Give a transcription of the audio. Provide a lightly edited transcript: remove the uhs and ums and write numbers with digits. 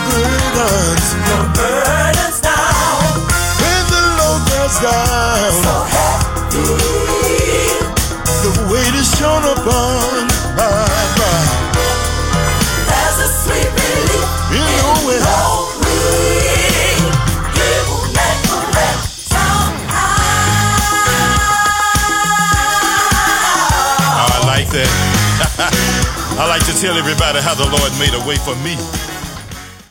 burdens down. When the load goes down, so happy. The weight is shown upon my mind. There's a sweet relief in knowing He will make a wreck somehow. Oh, I like that. I like to tell everybody how the Lord made a way for me.